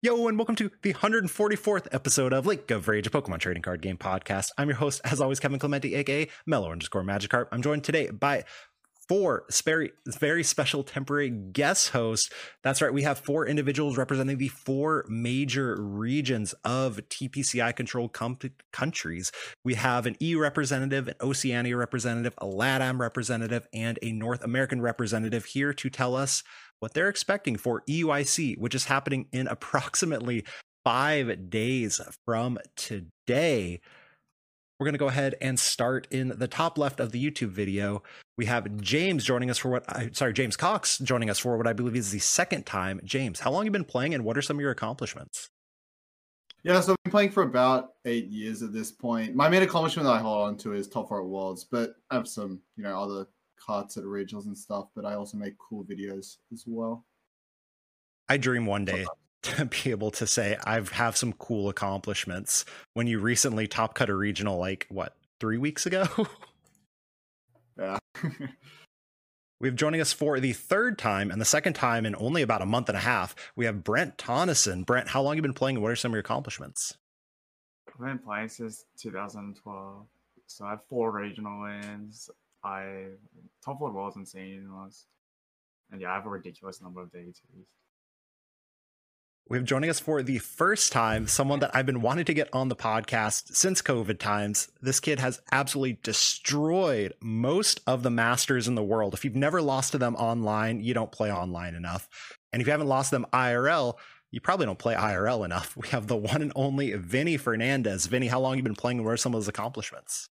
Yo, and welcome to the 144th episode of Lake of Rage, a Pokemon trading card game podcast. I'm your host, as always, Kevin Clementi, aka Mellow_Magikarp. I'm joined today by four very special temporary guest hosts. That's right, we have four individuals representing the four major regions of TPCI-controlled countries. We have an EU representative, an Oceania representative, a LATAM representative, and a North American representative here to tell us what they're expecting for EUIC, which is happening in approximately 5 days from today. We're going to go ahead and start in the top left of the YouTube video. We have James joining us for James Cox joining us for what I believe is the second time. James, how long have you been playing and what are some of your accomplishments? Yeah, so I've been playing for about 8 years at this point. My main accomplishment that I hold on to is top 4 at Worlds, but I have some, other carts at regionals and stuff, but I also make cool videos as well. I dream one day to be able to say I have some cool accomplishments. When you recently top cut a regional, 3 weeks ago? Yeah. We've joining us for the third time and the second time in only about a month and a half. We have Brent Tonneson. Brent, how long have you been playing and what are some of your accomplishments? I've been playing since 2012. So I have 4 regional wins. I top 4 worlds and seniors. And yeah, I have a ridiculous number of DTs. We have joining us for the first time someone that I've been wanting to get on the podcast since COVID times. This kid has absolutely destroyed most of the masters in the world. If you've never lost to them online, you don't play online enough. And if you haven't lost them IRL, you probably don't play IRL enough. We have the one and only Vinny Fernandez. Vinny, how long have you been playing and what are some of those accomplishments?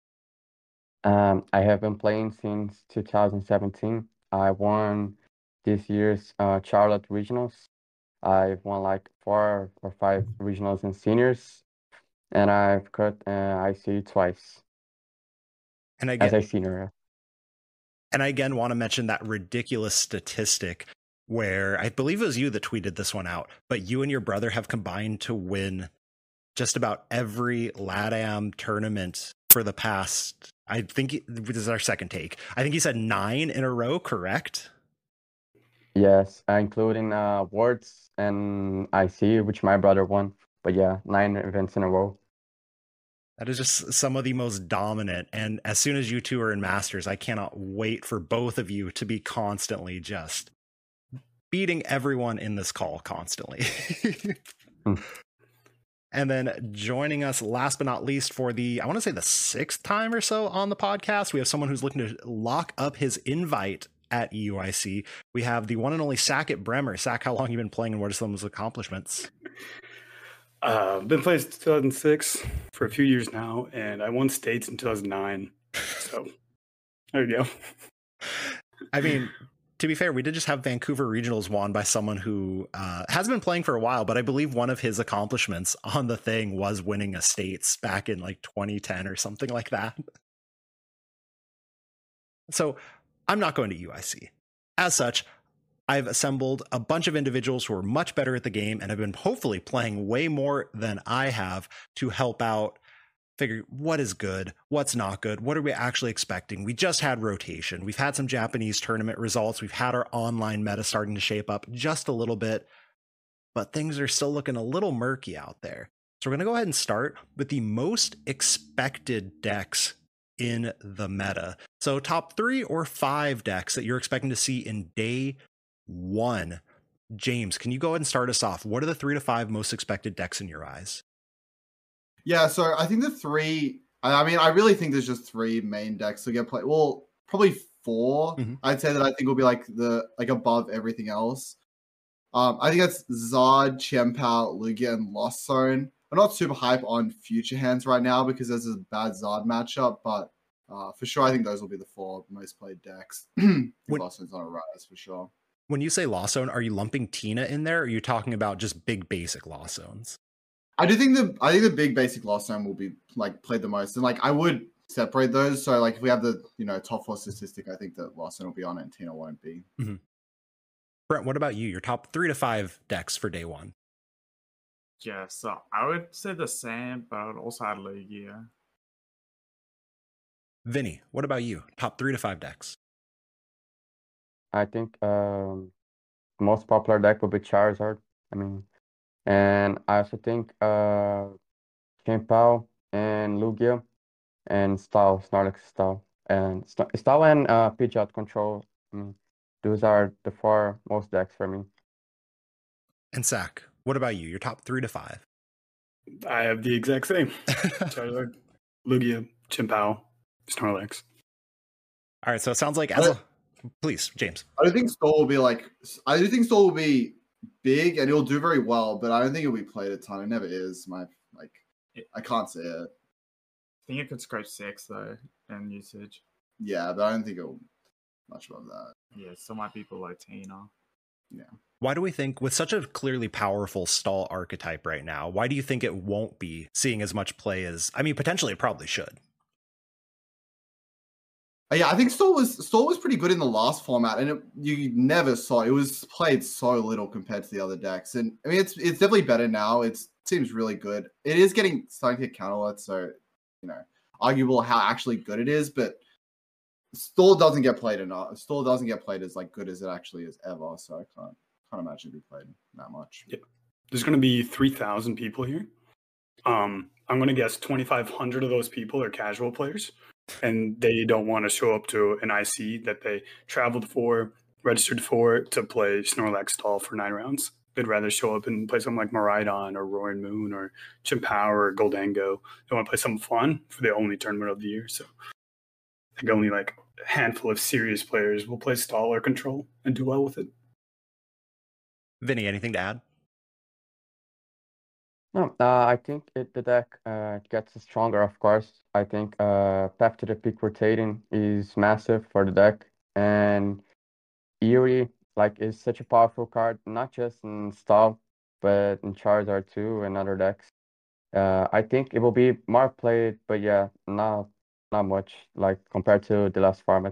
I have been playing since 2017. I won this year's Charlotte Regionals. I've won 4 or 5 regionals and seniors, and I've cut IC twice. And again, as a senior. And I again want to mention that ridiculous statistic where I believe it was you that tweeted this one out, but you and your brother have combined to win just about every LATAM tournament for the past, I think this is our second take. I think he said 9 in a row, correct? Yes, including Worlds and IC, which my brother won. But yeah, 9 events in a row. That is just some of the most dominant. And as soon as you two are in Masters, I cannot wait for both of you to be constantly just beating everyone in this call constantly. And then joining us last but not least for the, I want to say the 6th time or so on the podcast, we have someone who's looking to lock up his invite at EUIC. We have the one and only Sackett Bremer. Sack, how long have you been playing and what are some of those accomplishments? I've been playing since 2006 for a few years now, and I won states in 2009. So there you go. I mean, to be fair, we did just have Vancouver Regionals won by someone who has been playing for a while, but I believe one of his accomplishments on the thing was winning a states back in 2010 or something like that. So I'm not going to UIC. As such, I've assembled a bunch of individuals who are much better at the game and have been hopefully playing way more than I have to help out figure what is good, what's not good, what are we actually expecting. We just had rotation. We've had some Japanese tournament results. We've had our online meta starting to shape up just a little bit, but things are still looking a little murky out there. So we're going to go ahead and start with the most expected decks in the meta. So top 3 or 5 decks that you're expecting to see in day 1. James, can you go ahead and start us off? What are the 3 to 5 most expected decks in your eyes? Yeah, so I think the 3, I really think there's just 3 main decks to get played. Well, probably 4. Mm-hmm. I'd say that I think will be above everything else. I think that's Zard, Chien-Pao, Lugia, and Lost Zone. I'm not super hype on Future Hands right now because there's a bad Zard matchup, but for sure I think those will be the 4 most played decks. Lost Zone's on a rise for sure. When you say Lost Zone, are you lumping Tina in there, or are you talking about just big basic Lost Zones? I think the big basic Lost Zone will be played the most, and I would separate those. So if we have the top 4 statistic, I think that Lost Zone will be on it and Tina won't be. Mm-hmm. Brent, what about you? Your top 3 to 5 decks for day 1? Yeah, so I would say the same, but I would also add Lugia. Vinny, what about you? Top 3 to 5 decks? I think most popular deck would be Charizard. I mean, And I also think Chien-Pao and Lugia and Snorlax Style. And Style and Pidgeot control. I mean, those are the four most decks for me. And Zach, what about you? Your top 3 to 5? I have the exact same. Charizard, Lugia, Chien-Pao, Snorlax. All right, so it sounds like please, James. I don't think Stall will be I do think Stall will be big and he'll do very well, but I don't think it'll be played a ton. It never is. I can't say it. I think it could scrape 6 though in usage. Yeah, but I don't think it'll much above that. Yeah, some might be below Tina. Yeah. Why do we think, with such a clearly powerful stall archetype right now, why do you think it won't be seeing as much play as, I mean, potentially it probably should? Yeah, I think Stall was pretty good in the last format, and you never saw it was played so little compared to the other decks. And I mean, it's definitely better now. It seems really good. It is starting to get counterlet, so arguable how actually good it is. But Stall doesn't get played enough. Stall doesn't get played as good as it actually is ever. So I can't imagine it be played that much. Yeah. There's going to be 3,000 people here. I'm going to guess 2,500 of those people are casual players, and they don't want to show up to an IC that they traveled for, registered for, to play Snorlax Stall for 9 rounds. They'd rather show up and play something like Miraidon or Roaring Moon or Chien-Pao or Goldango. They want to play something fun for the only tournament of the year. So I think only a handful of serious players will play Stall or Control and do well with it. Vinny, anything to add? No, I think the deck gets stronger, of course. I think Path to the Peak rotating is massive for the deck. And Eerie, is such a powerful card, not just in Stall, but in Charizard too and other decks. I think it will be more played, but yeah, not much compared to the last format.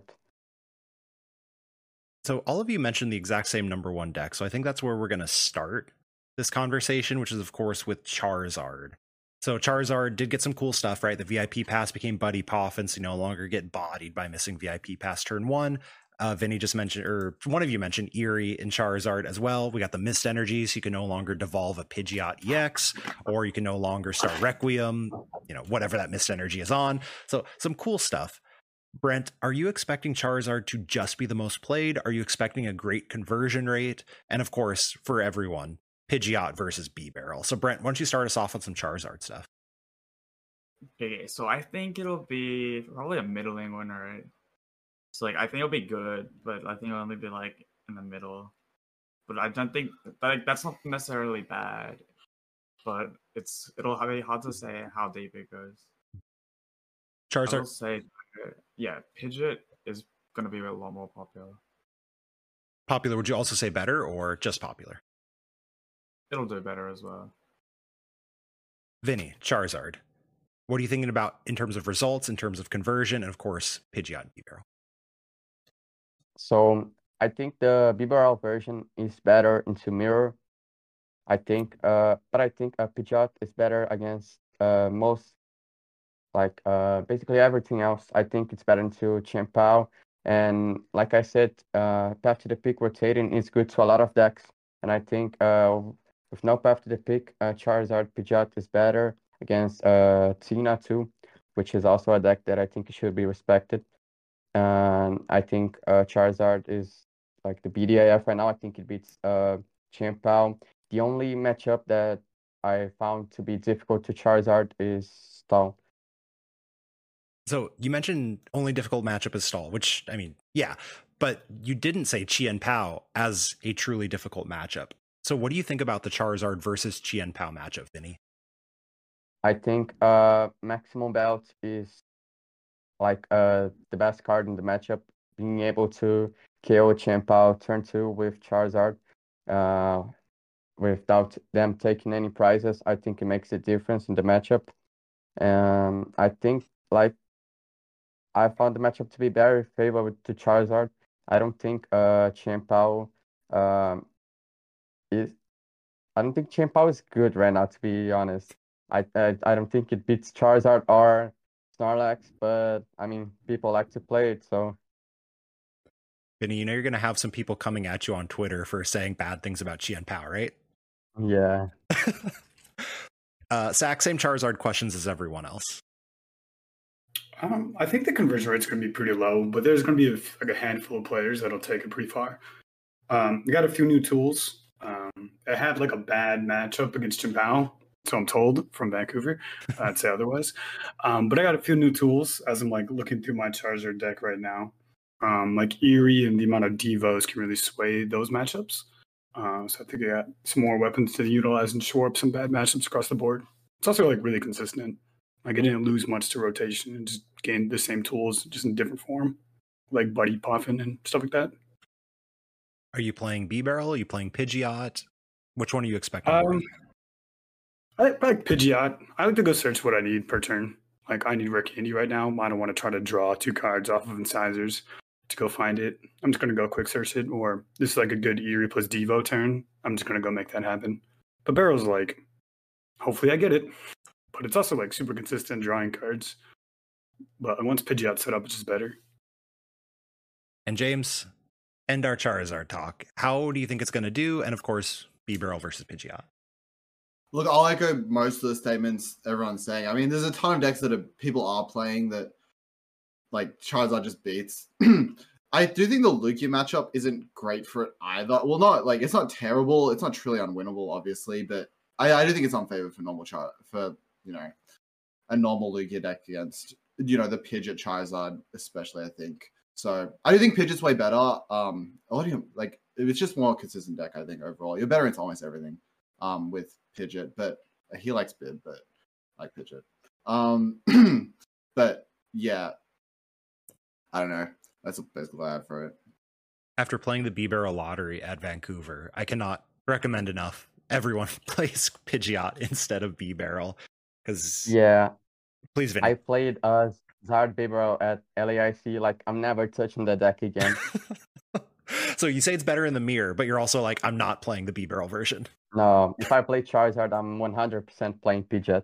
So all of you mentioned the exact same number 1 deck, so I think that's where we're going to start this conversation, which is of course with Charizard. So Charizard did get some cool stuff, right? The VIP pass became Buddy Poffin, so you no longer get bodied by missing VIP pass turn 1. Vinny just mentioned, or one of you mentioned Eerie in Charizard as well. We got the Mist Energy, so you can no longer devolve a Pidgeot EX, or you can no longer start Requiem, whatever that Mist Energy is on. So some cool stuff. Brent, are you expecting Charizard to just be the most played? Are you expecting a great conversion rate? And of course, for everyone, Pidgeot versus Bibarel. So Brent, why don't you start us off with some Charizard stuff? Okay, so I think it'll be probably a middling winner, right? So I think it'll be good, but I think it'll only be in the middle. But I don't think that's not necessarily bad. But it'll be hard to say how deep it goes. Charizard. I will say, yeah, Pidgeot is going to be a lot more popular. Popular, would you also say better or just popular? It'll do better as well. Vinny, Charizard. What are you thinking about in terms of results, in terms of conversion, and of course, Pidgeot and Bibarel? So I think the Bibarel version is better into Mirror. I think, but I think Pidgeot is better against most, basically everything else. I think it's better into Chien-Pao. And like I said, Path to the Peak rotating is good to a lot of decks. And I think with no Path to the Peak, Charizard Pidgeot is better against Tina too, which is also a deck that I think should be respected. And I think Charizard is the BDIF right now. I think it beats Chien-Pao. The only matchup that I found to be difficult to Charizard is Stall. So you mentioned only difficult matchup is Stall, which, I mean, yeah, but you didn't say Chien-Pao as a truly difficult matchup. So what do you think about the Charizard versus Chien-Pao matchup, Vinny? I think Maximum Belt is the best card in the matchup. Being able to KO Chien-Pao turn 2 with Charizard without them taking any prizes, I think it makes a difference in the matchup. I think I found the matchup to be very favorable to Charizard. I don't think Chien-Pao is. I don't think Chien-Pao is good right now, to be honest. I don't think it beats Charizard or Snorlax, but I mean, people like to play it, so. Vinny, you're going to have some people coming at you on Twitter for saying bad things about Chien-Pao, right? Yeah. Sack, same Charizard questions as everyone else. I think the conversion rate's going to be pretty low, but there's going to be a handful of players that'll take it pretty far. We got a few new tools. I had like a bad matchup against Chimpao, so I'm told from Vancouver. I'd say otherwise. But I got a few new tools as I'm like looking through my Charizard deck right now. Like Eerie and the amount of Devos can really sway those matchups. So I think I got some more weapons to utilize and shore up some bad matchups across the board. It's also like really consistent. Like I didn't lose much to rotation and just gained the same tools just in different form, like Buddy Poffin and stuff like that. Are you playing B-Barrel? Are you playing Pidgeot? Which one are you expecting? I like Pidgeot. I like to go search what I need per turn. Like I need Rare Candy right now. I don't want to try to draw 2 cards off of incisors to go find it. I'm just going to go quick search it, or this is like a good Eerie plus Devo turn. I'm just going to go make that happen. But Barrel's like, hopefully I get it. But it's also like super consistent drawing cards. But once Pidgeot's set up, it's just better. And James, end our Charizard talk. How do you think it's going to do? And of course, B-Barrel versus Pidgeot. Look, I'll echo most of the statements everyone's saying. I mean, there's a ton of decks that people are playing that like Charizard just beats. I do think the Lugia matchup isn't great for it either. Well, not like it's not terrible. It's not truly unwinnable, obviously, but I do think it's unfavorable for a normal Lugia deck against the Pidgeot Charizard, especially. I think so. I do think Pidgeot's way better. It's just more consistent deck. I think overall, you're better into almost everything. With Pidgeot, but he likes Bib, but I like Pidgeot. But yeah, I don't know. That's basically what I have for it. After playing the B-Barrel lottery at Vancouver, I cannot recommend enough everyone plays Pidgeot instead of B-Barrel. Because please, Vinny. I played Zard B-Barrel at LAIC. Like I'm never touching the deck again. So you say it's better in the mirror, but you're also like, I'm not playing the B-Barrel version. No, if I play Charizard, I'm 100% playing Pidgeot.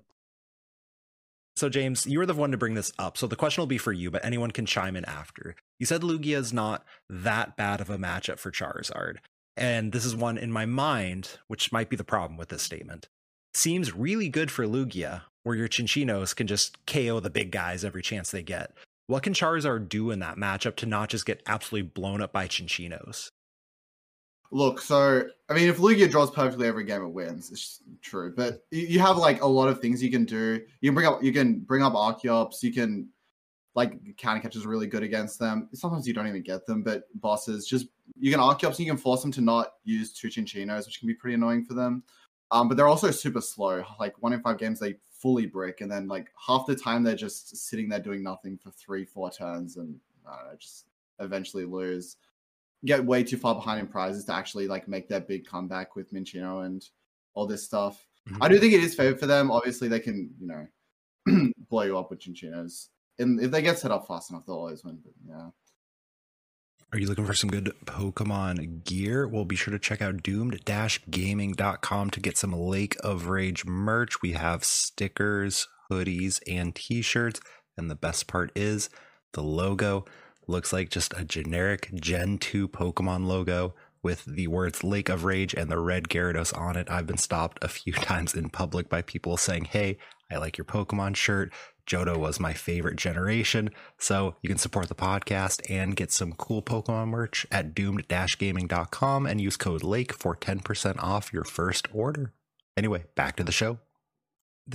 So James, you were the one to bring this up, so the question will be for you, but anyone can chime in after. You said Lugia is not that bad of a matchup for Charizard, and this is one in my mind, which might be the problem with this statement. Seems really good for Lugia, where your Chinchinos can just KO the big guys every chance they get. What can Charizard do in that matchup to not just get absolutely blown up by Chinchinos? Look, so I mean, if Lugia draws perfectly every game, it wins. It's true, but you have like a lot of things you can do. You can bring up Archeops. You can like counter catches really good against them. Sometimes you don't even get them, but bosses you can Archeops and you can force them to not use 2 Chinchinos, which can be pretty annoying for them. But they're also super slow. Like 1 in 5 games they fully brick, and then like half the time they're just sitting there doing nothing for 3-4 turns, and just eventually lose. Get way too far behind in prizes to actually like make their big comeback with Minccino and all this stuff. Mm-hmm. I do think it is favored for them. Obviously, they can blow you up with Chinchinos, and if they get set up fast enough, they'll always win. But yeah. Are you looking for some good Pokemon gear? Well, be sure to check out doomed-gaming.com to get some Lake of Rage merch. We have stickers, hoodies, and t-shirts. And the best part is the logo looks like just a generic Gen 2 Pokemon logo with the words Lake of Rage and the red Gyarados on it. I've been stopped a few times in public by people saying, hey, I like your Pokemon shirt. Johto was my favorite generation. So you can support the podcast and get some cool Pokemon merch at doomed-gaming.com and use code LAKE for 10% off your first order. Anyway, back to the show. The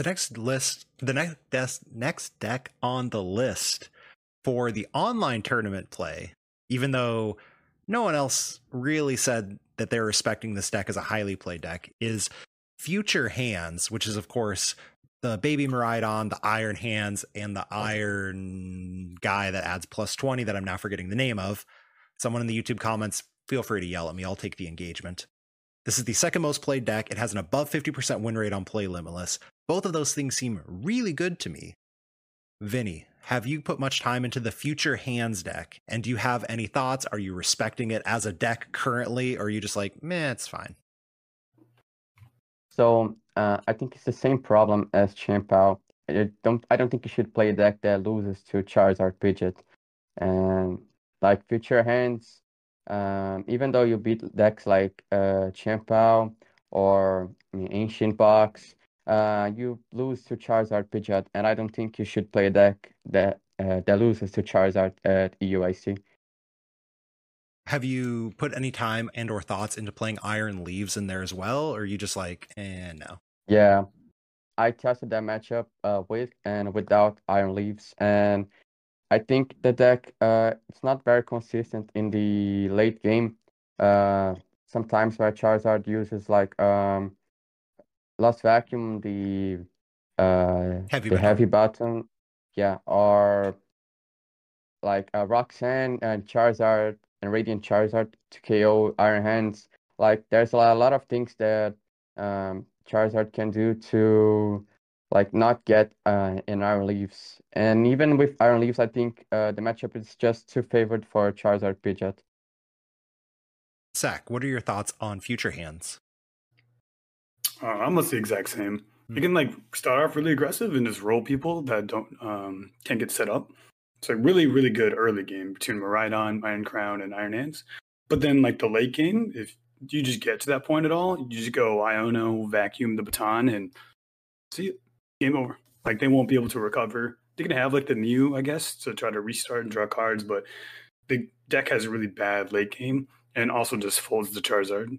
next deck on the list for the online tournament play, even though no one else really said that they're respecting this deck as a highly played deck, is Future Hands, which is, of course, the Baby Miraidon, the Iron Hands, and the Iron guy that adds +20 that I'm now forgetting the name of. Someone in the YouTube comments, feel free to yell at me. I'll take the engagement. This is the second most played deck. It has an above 50% win rate on Play Limitless. Both of those things seem really good to me. Vinny, have you put much time into the Future Hands deck? And do you have any thoughts? Are you respecting it as a deck currently? Or are you just like, meh, it's fine? So I think it's the same problem as Chimpao. I don't think you should play a deck that loses to Charizard Pidgeot. And like Future Hands, even though you beat decks like Chimpao or Ancient Box, you lose to Charizard Pidgeot, and I don't think you should play a deck that loses to Charizard at EUIC. Have you put any time and or thoughts into playing Iron Leaves in there as well, or are you just like, no? Yeah, I tested that matchup with and without Iron Leaves, and I think the deck it's not very consistent in the late game. Sometimes where Charizard uses like Lost Vacuum, Heavy the button. heavy button, yeah, or like Roxanne and Charizard and Radiant Charizard to KO Iron Hands. Like there's a lot of things that Charizard can do to like not get in Iron Leaves. And even with Iron Leaves, I think the matchup is just too favored for Charizard Pidgeot. Zach, what are your thoughts on future hands? Almost the exact same. You can like start off really aggressive and just roll people that don't can't get set up. It's a really, really good early game between Miraidon, Iron Crown, and Iron Hands. But then like the late game, if you just get to that point at all, you just go Iono, vacuum the baton, and see it. Game over. Like they won't be able to recover. They can have like the Mew, I guess, to try to restart and draw cards, but the deck has a really bad late game and also just folds the Charizard.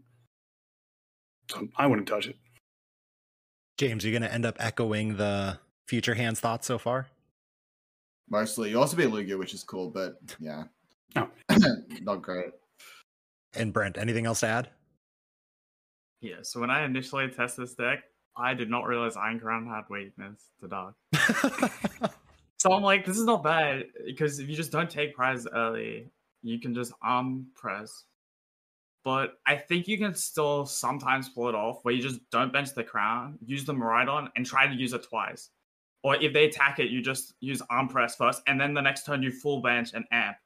So I wouldn't touch it. James, you're going to end up echoing the future hands thoughts so far? Mostly. You also beat Lugia, which is cool, but yeah. Oh. Not great. And Brent, anything else to add? Yeah, so when I initially tested this deck, I did not realize Iron Crown had weakness to Dark. So I'm like, this is not bad, because if you just don't take prize early, you can just press. But I think you can still sometimes pull it off, where you just don't bench the Crown, use the Miraidon, and try to use it twice. Or if they attack it, you just use arm press first, and then the next turn you full bench and amp.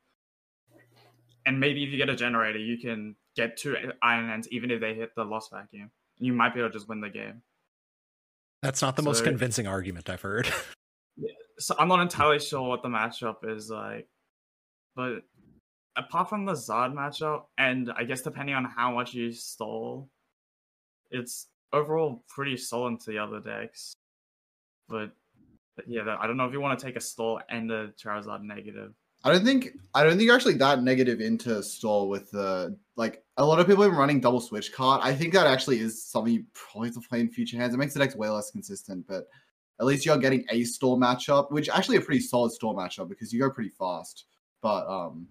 And maybe if you get a generator, you can get 2 Iron Hands even if they hit the Lost Vacuum. You might be able to just win the game. That's not the most convincing argument I've heard. So I'm not entirely sure what the matchup is like. But apart from the Zard matchup, and I guess depending on how much you stole, it's overall pretty solid to the other decks. But yeah, I don't know if you want to take a stall and a Charizard negative. I don't think you're actually that negative into stall with the like a lot of people have been running double switch card. I think that actually is something you probably have to play in future hands. It makes the decks way less consistent, but at least you're getting a stall matchup, which actually a pretty solid stall matchup because you go pretty fast. But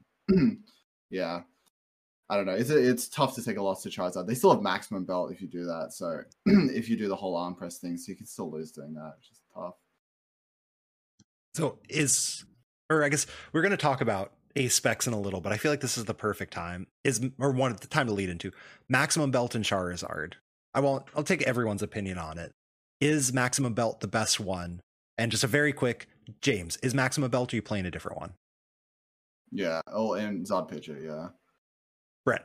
yeah. I don't know. It's tough to take a loss to Charizard. They still have maximum belt if you do that. So if you do the whole arm press thing, so you can still lose doing that, which is tough. So I guess we're going to talk about ace specs in a little, but I feel like this is the perfect time one at the time to lead into maximum belt and Charizard. I'll take everyone's opinion on it. Is maximum belt the best one? And just a very quick, James, is maximum belt or are you playing a different one? Yeah. Oh, and Zod Pidgeot, yeah. Brett.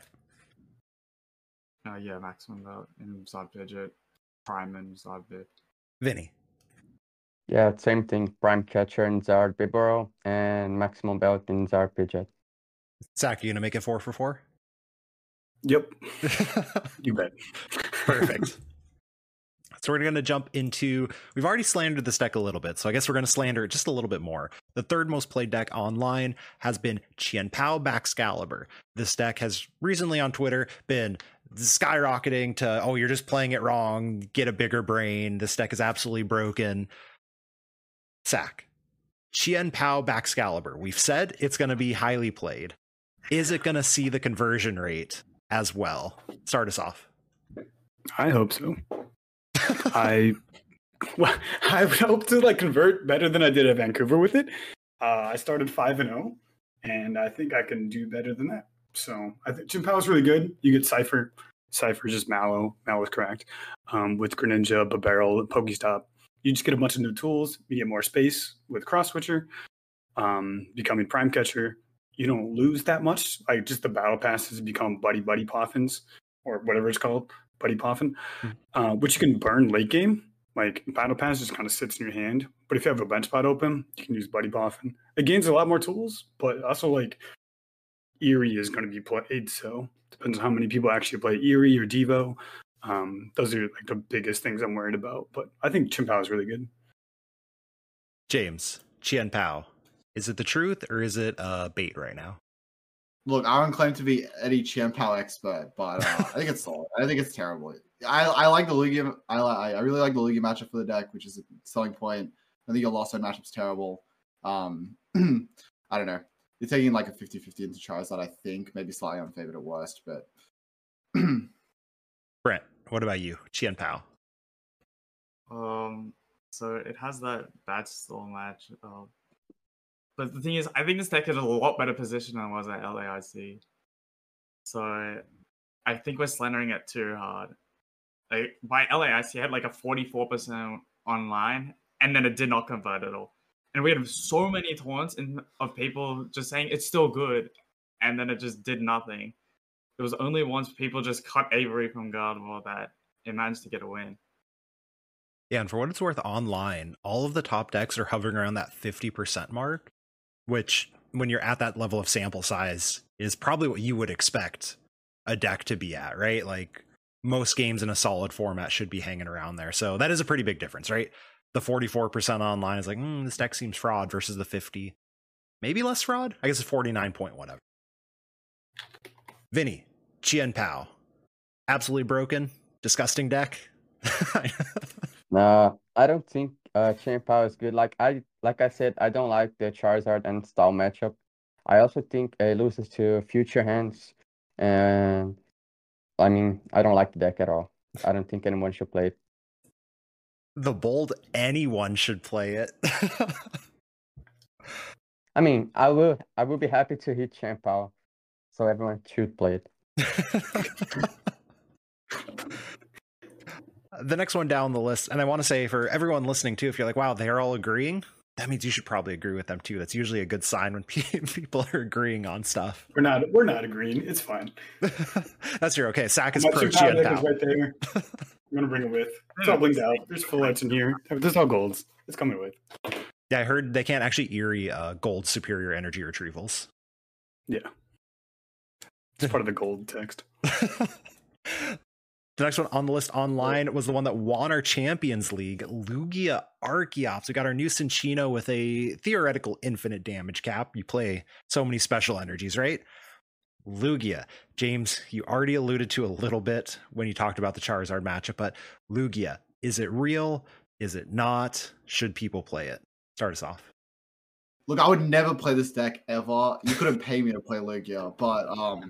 Yeah, maximum belt and Zod Pidgeot, Prime and Zod Bit. Vinny. Yeah, same thing. Prime Catcher and Zard Biboro, and Maximum Belt and Zard Pidgeot. Zach, you gonna make it 4 for 4? Yep. You bet. Perfect. So we're going to jump into, we've already slandered this deck a little bit, so I guess we're going to slander it just a little bit more. The third most played deck online has been Chien-Pao Baxcalibur. This deck has recently on Twitter been skyrocketing to, oh, you're just playing it wrong, get a bigger brain, this deck is absolutely broken. Zach, Chien-Pao Baxcalibur, we've said it's going to be highly played. Is it going to see the conversion rate as well? Start us off. I hope so. I would hope to like convert better than I did at Vancouver with it. I started 5-0, and I think I can do better than that. So I think Chien-Pao is really good. You get Cypher. Cypher is just Mallow. Mallow is correct. With Greninja, Barrel, Pokestop. You just get a bunch of new tools. You get more space with Cross Switcher. Becoming Prime Catcher. You don't lose that much. Like just the battle passes become Buddy Poffins or whatever it's called. Buddy Poffin, which you can burn late game. Like Battle Pass just kind of sits in your hand. But if you have a bench spot open, you can use Buddy Poffin. It gains a lot more tools, but also like Eerie is going to be played. So depends on how many people actually play Eerie or Devo. Those are like the biggest things I'm worried about. But I think Chien-Pao is really good. James, Chien-Pao. Is it the truth or is it bait right now? Look, I don't claim to be any Chien-Pao expert, but I think it's solid. I think it's terrible. I like the Lugia. I really like the Lugia matchup for the deck, which is a selling point. I think your Lost Zone matchup's terrible. I don't know. You're taking like a 50-50 into Charizard, I think. Maybe slightly unfavored at worst, but... Brent, what about you? Chien-Pao. So it has that bad stall match. But the thing is, I think this deck is in a lot better position than it was at LAIC. So I think we're slandering it too hard. Like, by LAIC, it had like a 44% online, and then it did not convert at all. And we had so many taunts of people just saying it's still good, and then it just did nothing. It was only once people just cut Avery from Gardevoir that it managed to get a win. Yeah, and for what it's worth, online, all of the top decks are hovering around that 50% mark, which, when you're at that level of sample size, is probably what you would expect a deck to be at, right? Like, most games in a solid format should be hanging around there. So that is a pretty big difference, right? The 44% online is like, this deck seems fraud versus the 50. Maybe less fraud? I guess it's 49 point whatever. Vinny, Chien-Pao. Absolutely broken, disgusting deck. No, I don't think Chien-Pao is good. Like I said, I don't like the Charizard and Stall matchup. I also think it loses to Future Hands, and I mean, I don't like the deck at all. I don't think anyone should play it. The bold, anyone should play it. I mean, I will be happy to hit Chien-Pao, so everyone should play it. The next one down the list, and I want to say for everyone listening too, if you're like, wow, they're all agreeing, that means you should probably agree with them too. That's usually a good sign when people are agreeing on stuff. We're not agreeing. It's fine. That's your okay. Sack is My pro Chien-Pao Chien-Pao. deck is right there. I'm gonna bring it with. It's all blinged out. There's full arts in here. There's all golds. It's coming with. Yeah, I heard they can't actually Eerie gold superior energy retrievals. Yeah. It's part of the gold text. The next one on the list online was the one that won our Champions League, Lugia Archeops. We got our new Cinccino with a theoretical infinite damage cap. You play so many special energies, right? Lugia. James, you already alluded to a little bit when you talked about the Charizard matchup, but Lugia, is it real? Is it not? Should people play it? Start us off. Look, I would never play this deck ever. You couldn't pay me to play Lugia, but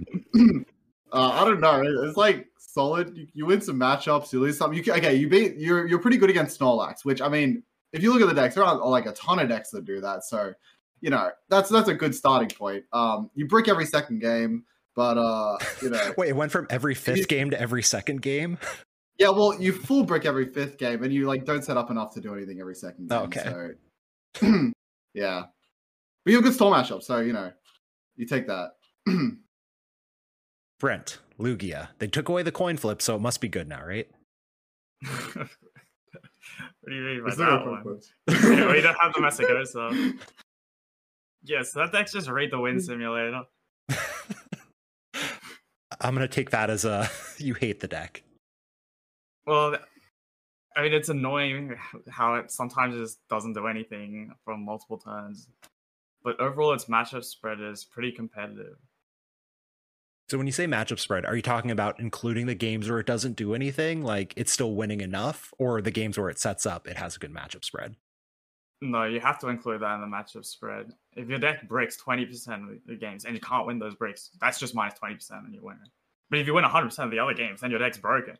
I don't know. It's like solid. You win some matchups, you lose some. You're pretty good against Snorlax, which, I mean, if you look at the decks, there aren't like a ton of decks that do that. So, you know, that's a good starting point. You brick every second game, but you know. Wait, it went from every fifth game to every second game? Yeah, well, you full brick every fifth game, and you like don't set up enough to do anything every second game. Oh, okay. So, yeah. But you have a good Storm matchup, so you know, you take that. Brent, Lugia. They took away the coin flip, so it must be good now, right? What do you mean by Is there that a one? coin We don't have the Messagosa. Yeah, so that deck's just Raid the Wind Simulator. I'm going to take that as a you hate the deck. Well, I mean, it's annoying how it sometimes just doesn't do anything for multiple turns. But overall, its matchup spread is pretty competitive. So when you say matchup spread, are you talking about including the games where it doesn't do anything, like it's still winning enough, or the games where it sets up, it has a good matchup spread? No, you have to include that in the matchup spread. If your deck breaks 20% of the games and you can't win those breaks, that's just minus 20% and you win it. But if you win 100% of the other games, then your deck's broken.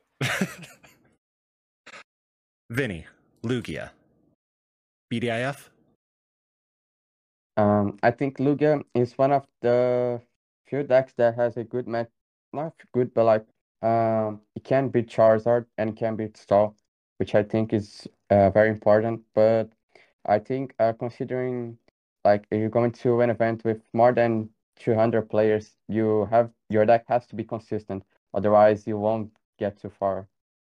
Vinny, Lugia, BDIF? I think Lugia is one of the few decks that has a good match. Not good, but like it can beat Charizard and can beat Stall, which I think is very important. But I think considering like if you're going to an event with more than 200 players, your deck has to be consistent. Otherwise, you won't get too far.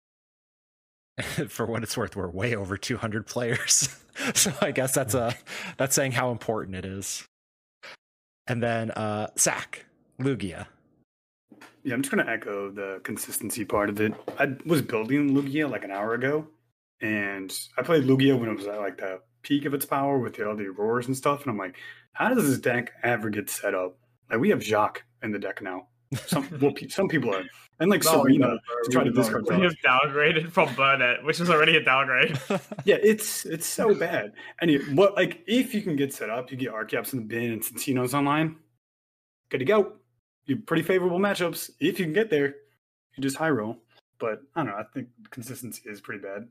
For what it's worth, we're way over 200 players. So I guess that's saying how important it is. And then Sack, Lugia. Yeah, I'm just gonna echo the consistency part of it. I was building Lugia like an hour ago, and I played Lugia when it was at like the peak of its power with all the roars and stuff. And I'm like, how does this deck ever get set up? Like we have Jacques in the deck now. Some people are, and like No, Serena no, to try to no, discard no. He that. was downgraded from Burnett, which was already a downgrade. Yeah, it's so bad. And what like if you can get set up, you get Archeops in the bin and Centino's online, good to go. You pretty favorable matchups if you can get there. You just high roll, but I don't know. I think consistency is pretty bad.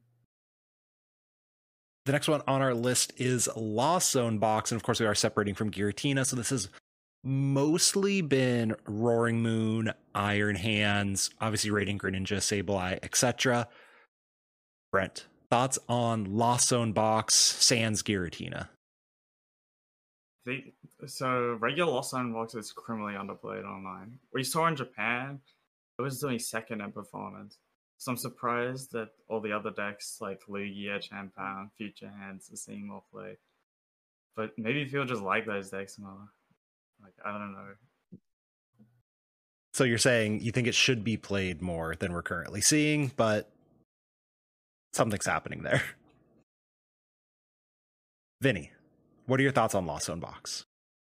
The next one on our list is Lost Zone Box, and of course we are separating from Giratina, so this has mostly been Roaring Moon, Iron Hands, obviously Radiant Greninja, Sableye, etc. Brent, thoughts on Lost Zone Box, sans Giratina? So regular Lost Zone Box is criminally underplayed online. We saw in Japan, it was doing second in performance. So I'm surprised that all the other decks like Lugia, Champound, Future Hands are seeing more play. But maybe people just like those decks more. Like I don't know. So you're saying you think it should be played more than we're currently seeing, but something's happening there. Vinny, what are your thoughts on Lost Zone Box?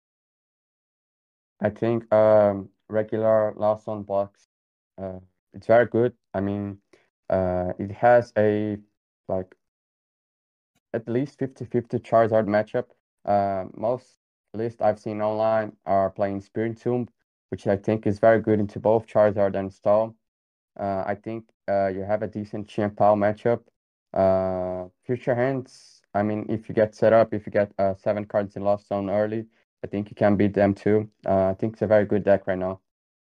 I think regular Lost Zone Box, it's very good. I mean, it has a like at least 50-50 Charizard matchup. Most list I've seen online are playing Spiritomb, which I think is very good into both Charizard and Stall. I think you have a decent Chien-Pao matchup. Future Hands, I mean, if you get set up, if you get 7 cards in Lost Zone early, I think you can beat them too. I think it's a very good deck right now.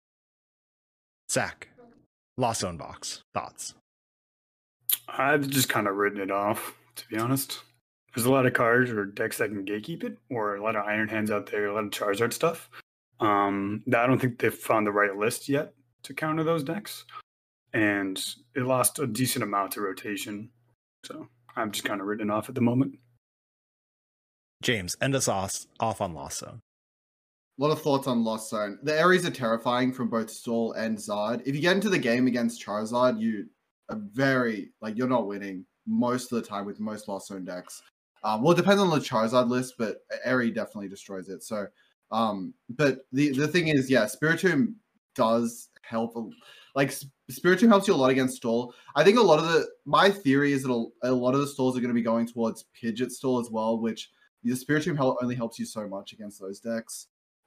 Zach, Lost Zone Box, thoughts? I've just kind of written it off, to be honest. There's a lot of cards or decks that can gatekeep it, or a lot of Iron Hands out there, a lot of Charizard stuff. I don't think they've found the right list yet to counter those decks, and it lost a decent amount to rotation. So I'm just kind of written off at the moment. James, end us off on Lost Zone. A lot of thoughts on Lost Zone. The areas are terrifying from both Stall and Zard. If you get into the game against Charizard, you are you're not winning most of the time with most Lost Zone decks. Well, it depends on the Charizard list, but Eri definitely destroys it. So, but the thing is, yeah, Spiritomb does help. Like Spiritomb helps you a lot against Stall. I think my theory is that a lot of the stalls are going to be going towards Pidgeot Stall as well, which the Spiritomb only helps you so much against those decks.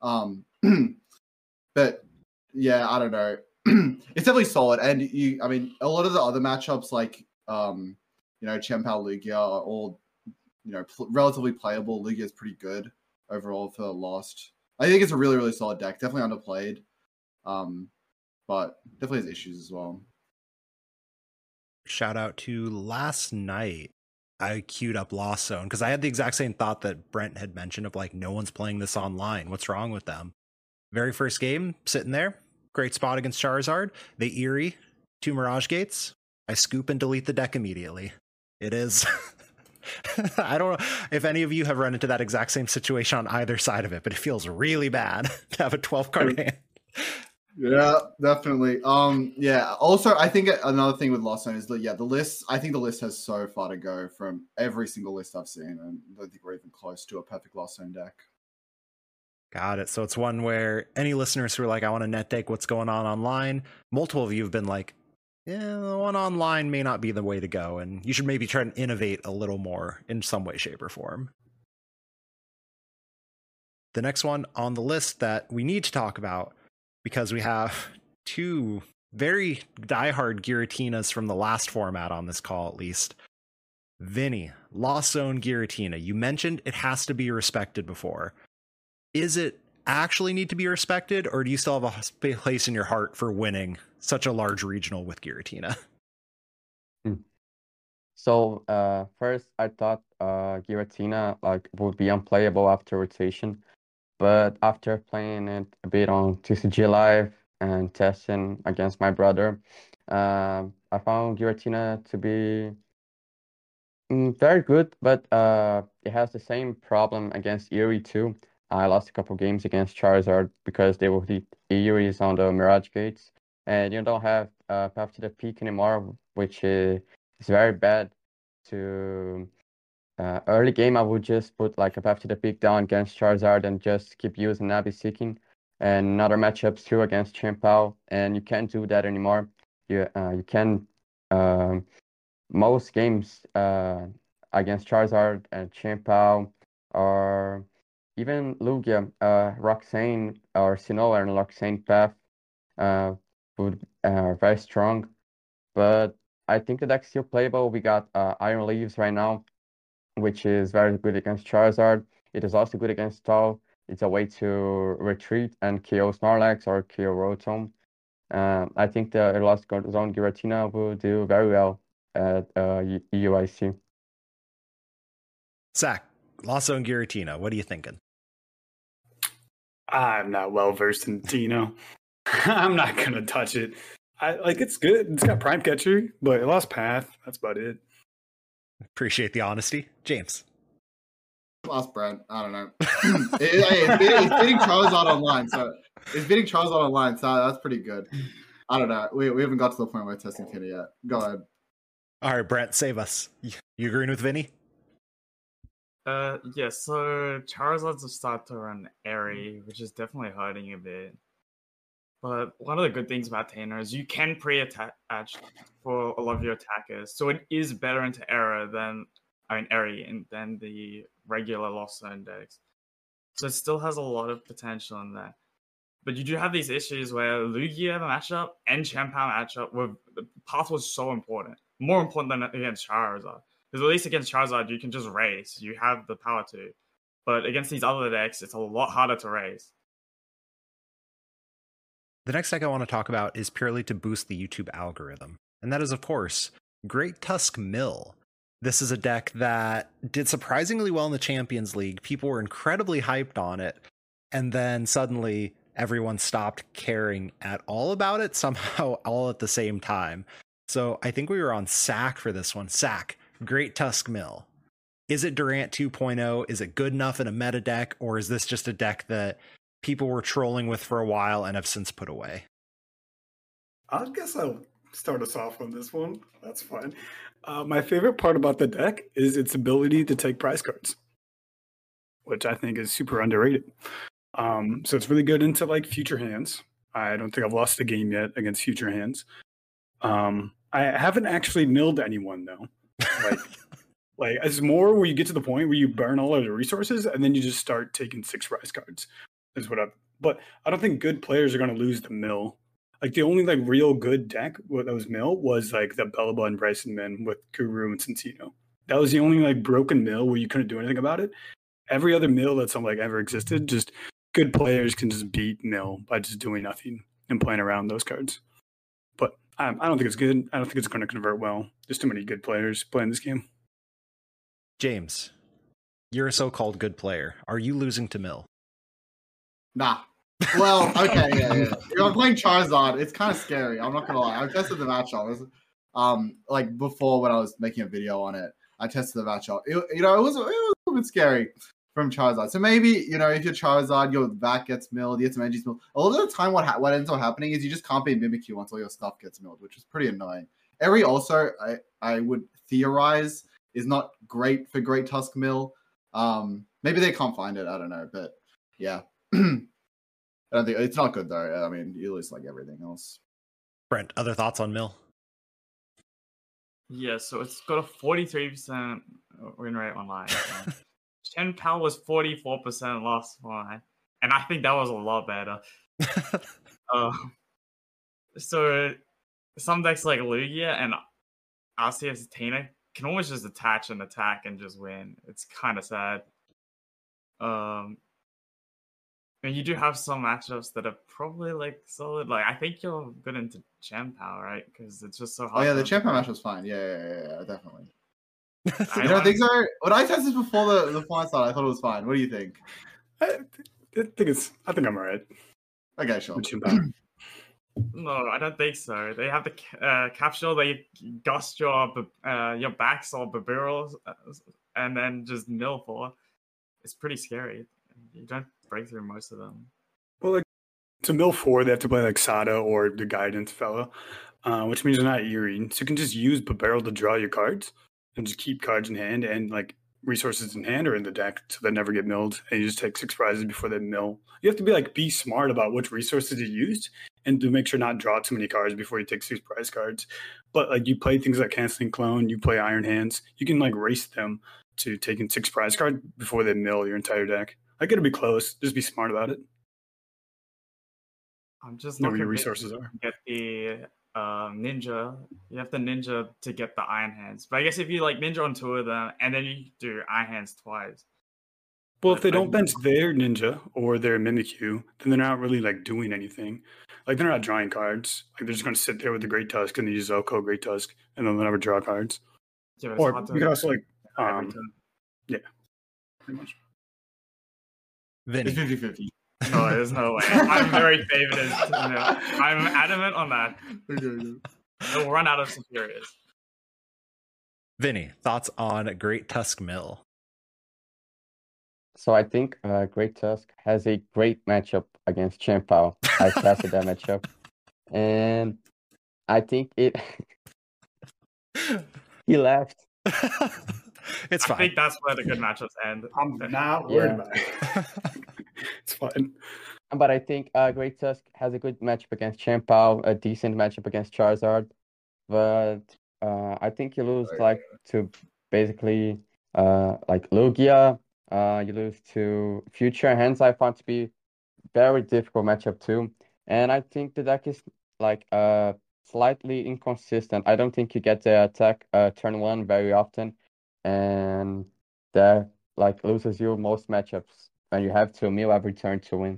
But yeah, I don't know. It's definitely solid, and I mean, a lot of the other matchups like Chien-Pao Lugia are all relatively playable. Lugia is pretty good overall for Lost. I think it's a really, really solid deck. Definitely underplayed, but definitely has issues as well. Shout out to last night. I queued up Lost Zone because I had the exact same thought that Brent had mentioned of like, no one's playing this online. What's wrong with them? Very first game, sitting there, great spot against Charizard. They Eerie 2 Mirage Gates. I scoop and delete the deck immediately. It is. I don't know if any of you have run into that exact same situation on either side of it, but it feels really bad to have a 12 card hand. Yeah, definitely. Yeah. Also, I think another thing with Lost Zone is the list. I think the list has so far to go from every single list I've seen, and I don't think we're even close to a perfect Lost Zone deck. Got it. So it's one where any listeners who are like, I want to net take what's going on online, multiple of you have been like, yeah, the one online may not be the way to go, and you should maybe try and innovate a little more in some way, shape, or form. The next one on the list that we need to talk about, because we have 2 very diehard Giratinas from the last format on this call, at least. Vinny, Lost Zone Giratina. You mentioned it has to be respected before. Is it actually need to be respected, or do you still have a place in your heart for winning such a large regional with Giratina? So first I thought Giratina would be unplayable after rotation, but after playing it a bit on TCG Live and testing against my brother, I found Giratina to be very good, but it has the same problem against Eerie too. I lost a couple games against Charizard because they would hit Eevees on the Mirage Gates, and you don't have Path to the Peak anymore, which is very bad. To early game, I would just put like a Path to the Peak down against Charizard and just keep using Nabi Seeking. And other matchups too against Chien-Pao, and you can't do that anymore. You can most games against Charizard and Chien-Pao or even Lugia, Roxanne or Sinnoh and Roxanne Path would very strong. But I think the deck's still playable. We got Iron Leaves right now, which is very good against Charizard. It is also good against Tall. It's a way to retreat and kill Snorlax or kill Rotom. I think the Lost Zone Giratina will do very well at EUIC. Zach, Lost Zone Giratina, what are you thinking? I'm not well versed in Dino. I'm not gonna touch it. It's good. It's got Prime Catcher, but it lost Path. That's about it. Appreciate the honesty. James. Ask Brent. I don't know. It's beating Charizard online, so that's pretty good. I don't know. We haven't got to the point where we're testing Tina yet. Go ahead. All right, Brent, save us. You agreeing with Vinny? Yeah, so Charizard's a start to run Airy, which is definitely hurting a bit. But one of the good things about Tina is you can pre-attach for a lot of your attackers, so it is better into Airy than the regular Lost Zone decks. So it still has a lot of potential in there. But you do have these issues where Lugia matchup and Chien-Pao matchup where the path was so important. More important than against Charizard. Because at least against Charizard, you can just raise. You have the power to. But against these other decks, it's a lot harder to raise. The next deck I want to talk about is purely to boost the YouTube algorithm. And that is, of course, Great Tusk Mill. This is a deck that did surprisingly well in the Champions League. People were incredibly hyped on it. And then suddenly everyone stopped caring at all about it, somehow all at the same time. So I think we were on Sack for this one. Sack, Great Tusk Mill. Is it Durant 2.0? Is it good enough in a meta deck? Or is this just a deck that people were trolling with for a while and have since put away? I guess I'll start us off on this one. That's fine. My favorite part about the deck is its ability to take prize cards, which I think is super underrated. So it's really good into like future hands. I don't think I've lost a game yet against future hands. I haven't actually milled anyone though. Like it's more where you get to the point where you burn all of the resources and then you just start taking 6 prize cards. Is what but I don't think good players are going to lose the mill. Like the only like real good deck that was mill was like the Bellaba and Bryson Min with Kuru and Centino. That was the only like broken mill where you couldn't do anything about it. Every other mill that's like ever existed, just good players can just beat mill by just doing nothing and playing around those cards. But I don't think it's good. I don't think it's going to convert well. There's too many good players playing this game. James, you're a so-called good player. Are you losing to mill? Nah. Well, okay, yeah. If I'm playing Charizard, it's kind of scary. I'm not gonna lie. I've tested the matchup. Like before when I was making a video on it, I tested the matchup. It was a little bit scary from Charizard. So maybe if you're Charizard, your back gets milled, you get some energies milled. A lot of the time, what ends up happening is you just can't beat Mimikyu until your stuff gets milled, which is pretty annoying. Airy also, I would theorize, is not great for Great Tusk Mill. Maybe they can't find it. I don't know, but yeah. I don't think it's not good though. I mean, you lose like everything else. Brent, other thoughts on mill? Yeah, so it's got a 43% win rate online. So. Chien-Pao was 44% last time, and I think that was a lot better. So some decks like Lugia and Arceus Tina can almost just attach and attack and just win. It's kind of sad. And you do have some matchups that are probably like solid. Like I think you're good into Chien-Pao, right? Because it's just so hard. Oh yeah, the Chien-Pao matchup's fine. Yeah, definitely. I don't think so. When I tested this before the point start, I thought it was fine. What do you think? I think I'm alright. Okay, sure. No, I don't think so. They have the capsule. They gust your backs or Babirals, and then just mill for. It's pretty scary. You don't break through most of them. Well, like to mill 4, they have to play like Sada or the Guidance fellow, which means they're not Eerie. So you can just use Barrel to draw your cards and just keep cards in hand and like resources in hand or in the deck so they never get milled. And you just take 6 prizes before they mill. You have to be smart about which resources you used and to make sure not draw too many cards before you take 6 prize cards. But like you play things like Canceling Clone, you play Iron Hands, you can like race them to taking 6 prize cards before they mill your entire deck. Like it'll be close. Just be smart about it. I'm just Know not where your convinced resources you are. can get the ninja. You have the ninja to get the Iron Hands. But I guess if you like ninja on 2 of them and then you do Iron Hands twice. Well, if they don't bench their ninja or their Mimikyu, then they're not really like doing anything. Like they're not drawing cards. Like they're just going to sit there with the Great Tusk and they use Oko Great Tusk, and then they'll never draw cards. Yeah, but it's Or hard to you can also like, every turn. yeah, pretty much. It's Vinny. 50-50. No, there's no way. I'm very favored. I'm adamant on that. It'll run out of superiors. Vinny, thoughts on Great Tusk Mill? So I think Great Tusk has a great matchup against Champao. I tested that matchup, and I think it. He left. It's I fine. think that's where the good matchups end. I'm not worried Yeah. about it. It's fine. But I think Great Tusk has a good matchup against Champao, a decent matchup against Charizard. But I think you lose like to basically like Lugia. You lose to Future Hands. I found to be very difficult matchup too. And I think the deck is like slightly inconsistent. I don't think you get the attack turn 1 very often, and that like loses you most matchups when you have to mill every turn to win.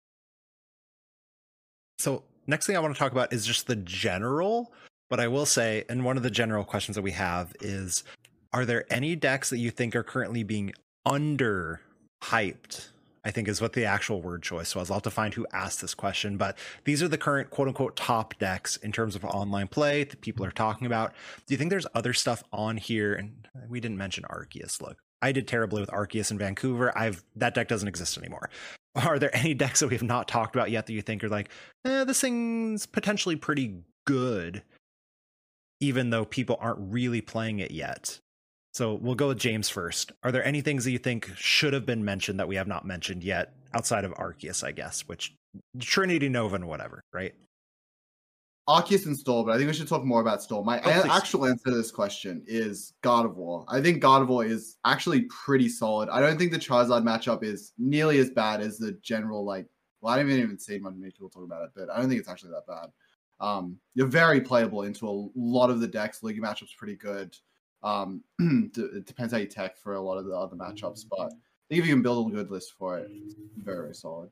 So next thing I want to talk about is just the general, but I will say, and one of the general questions that we have is, are there any decks that you think are currently being under hyped? I think is what the actual word choice was. I'll have to find who asked this question, but these are the current quote unquote top decks in terms of online play that people are talking about. Do you think there's other stuff on here? And we didn't mention Arceus. Look, I did terribly with Arceus in Vancouver. That deck doesn't exist anymore. Are there any decks that we have not talked about yet that you think are like, this thing's potentially pretty good, even though people aren't really playing it yet? So we'll go with James first. Are there any things that you think should have been mentioned that we have not mentioned yet outside of Arceus, I guess, which Trinity Nova and whatever, right? Arceus and Storm, but I think we should talk more about Storm. My actual answer to this question is Gardevoir. I think Gardevoir is actually pretty solid. I don't think the Charizard matchup is nearly as bad as the general, like, well, I haven't even seen many people talk about it, but I don't think it's actually that bad. You're very playable into a lot of the decks. League matchup's pretty good. It depends how you tech for a lot of the other matchups, but I think if you can build a good list for it, it's very, very solid.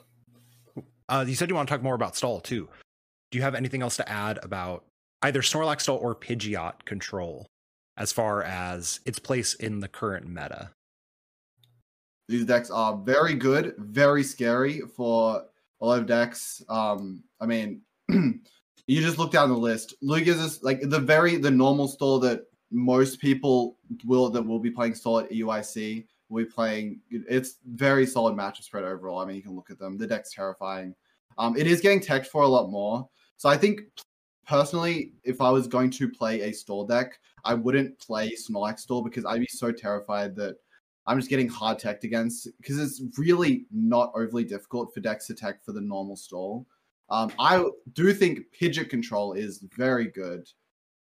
You said you want to talk more about Stall too. Do you have anything else to add about either Snorlax Stall or Pidgeot control as far as its place in the current meta? These decks are very good, very scary for a lot of decks. I mean, you just look down the list. Lugia's is like the normal Stall that most people will be playing Stall at EUIC. Will be playing. It's very solid matchup spread overall. I mean, you can look at them. The deck's terrifying. It is getting teched for a lot more. So I think personally, if I was going to play a Stall deck, I wouldn't play Snorlax Stall because I'd be so terrified that I'm just getting hard teched against, because it's really not overly difficult for decks to tech for the normal Stall. I do think Pidgeot control is very good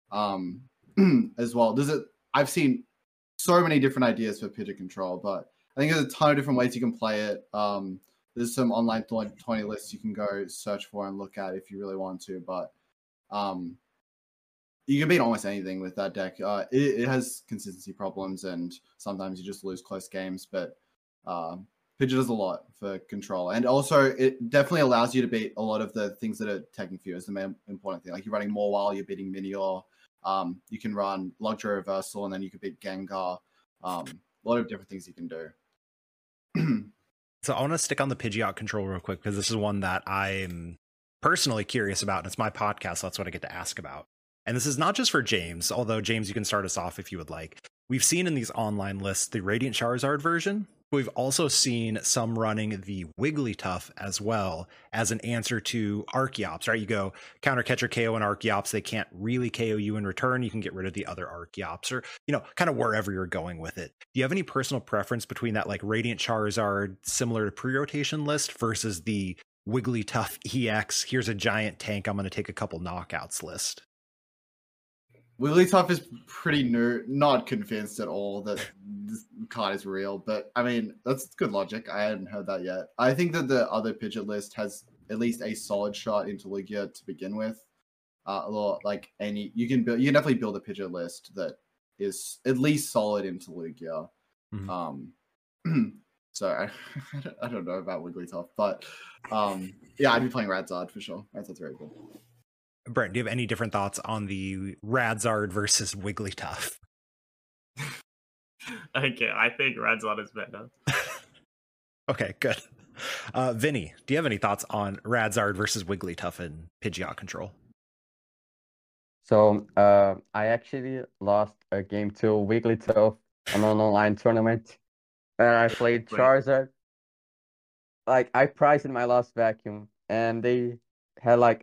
as well. I've seen so many different ideas for Pidgeot control, but I think there's a ton of different ways you can play it. There's some online 20 lists you can go search for and look at if you really want to, but you can beat almost anything with that deck. It has consistency problems, and sometimes you just lose close games, but Pidgeot does a lot for control. And also, it definitely allows you to beat a lot of the things that are teching for you is the main important thing. Like you're running more while you're beating Minior. You can run Luxury Reversal, and then you can beat Gengar. A lot of different things you can do. So I want to stick on the Pidgeot control real quick, because this is one that I'm personally curious about, and it's my podcast, so that's what I get to ask about. And this is not just for James, although James, you can start us off if you would like. We've seen in these online lists the Radiant Charizard version, We've also seen some running the Wigglytuff as well as an answer to Archeops, right? You go counter catcher KO and Archeops, they can't really KO you in return. You can get rid of the other Archeops, or, you know, kind of wherever you're going with it. Do you have any personal preference between that like Radiant Charizard similar to pre-rotation list versus the Wigglytuff EX, here's a giant tank, I'm going to take a couple knockouts list? Wigglytuff is pretty new. Not convinced at all that this card is real, but I mean that's good logic. I hadn't heard that yet. I think that the other Pidgeot list has at least a solid shot into Lugia to begin with. You can definitely build a Pidgeot list that is at least solid into Lugia. Mm-hmm. So I don't know about Wigglytuff, but yeah, I'd be playing Radzard for sure. Radzard's very good. Brent, do you have any different thoughts on the Radzard versus Wigglytuff? Okay, I think Radzard is better. Okay, good. Vinny, do you have any thoughts on Radzard versus Wigglytuff in Pidgeot control? So I actually lost a game to Wigglytuff on an online tournament, and I played Charizard. Like I priced in my last vacuum, and they had like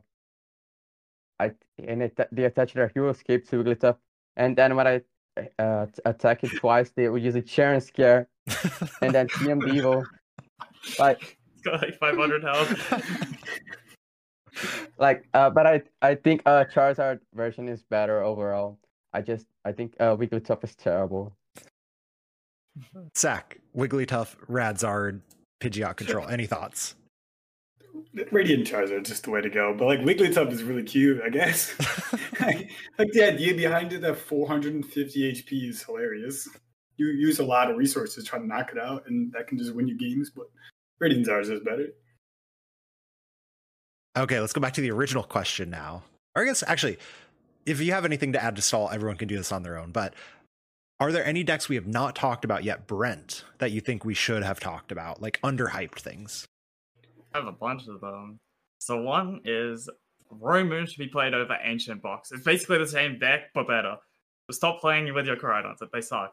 they attached their Hero Escape to Wigglytuff, and then when I attack it twice, they would use a Churn Scare, and then TM Devo. Like it's got like 500 health. But I think Charizard version is better overall. I think Wigglytuff is terrible. Zach, Wigglytuff, Radzard, Pidgeot control. Any thoughts? Radiant Charizard is just the way to go, but like Wigglytuff is really cute, I guess. like the idea behind it that 450 HP is hilarious. You use a lot of resources trying to knock it out, and that can just win you games. But Radiant Charizard is better. Okay, let's go back to the original question now. Or I guess actually, if you have anything to add to Stall, everyone can do this on their own. But are there any decks we have not talked about yet, Brent, that you think we should have talked about, like underhyped things? I have a bunch of them. So one is Roaring Moon should be played over Ancient Box. It's basically the same deck, but better. So stop playing with your Koraidons. They suck.